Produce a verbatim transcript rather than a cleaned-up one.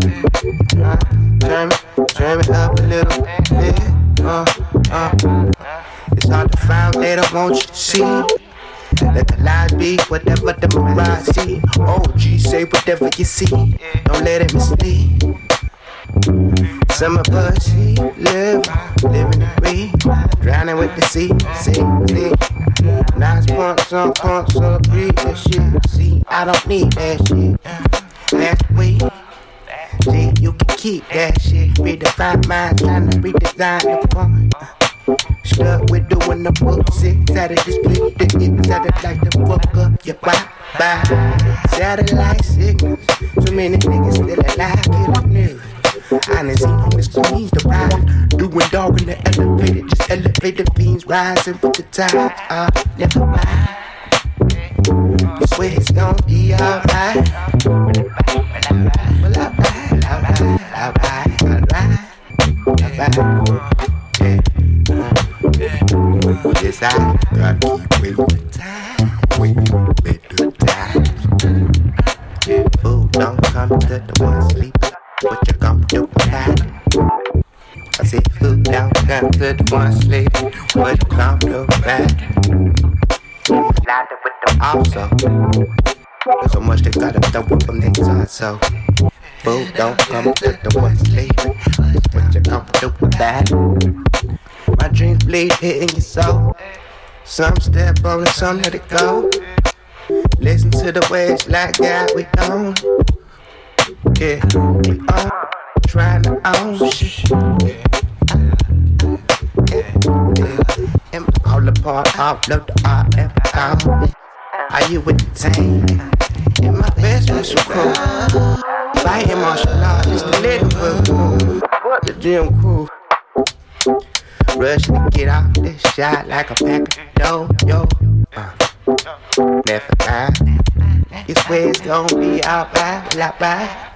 Uh, turn me, turn me up a little bit. Uh, uh. It's hard to find later, won't you see? Let the lies be whatever the mirage see. O G say whatever you see. Don't let it mislead. Summer buzz, she live, living the breeze, drowning with the sea, see, see. Nice punks on punks, so breathe that shit. See, I don't need that shit. That's the way. See, you can keep that shit. Redefine mind, trying to redesign the fun. Stuck with doing the book, six out of the split, the inside like the fuck up your Wi-Fi. Satellite signals, too many niggas still alive, killing news. I done seen on the screens the ride, doing dog in the elevator, just elevator fiends rising with the tide. Uh, never mind. I swear it's gon' be alright. Well, alright, alright, alright, alright, alright. Yes, I gotta keep waiting time, waiting better times. Food don't come to the one sleeping, what you gon' do about it? I said food don't come to the one sleeping, what you gon' do about it? Louder with them also, there's so much they gotta throw up from the inside, so food don't come to the one sleeping, what you gon' do about it? My dreams bleed hitting your soul. Some step on it, some let it go. Listen to the words like God, we own. Yeah, we own. Trying to own shit. Yeah, yeah, yeah. And all apart, all of the art and power. Are you with the team? And my best friend so cool. Fighting martial law, it's the little what the gym crew. Rush to get off this shot like a pack of dough, yo. Uh, never mind. You swear it's gon' be alright, alright.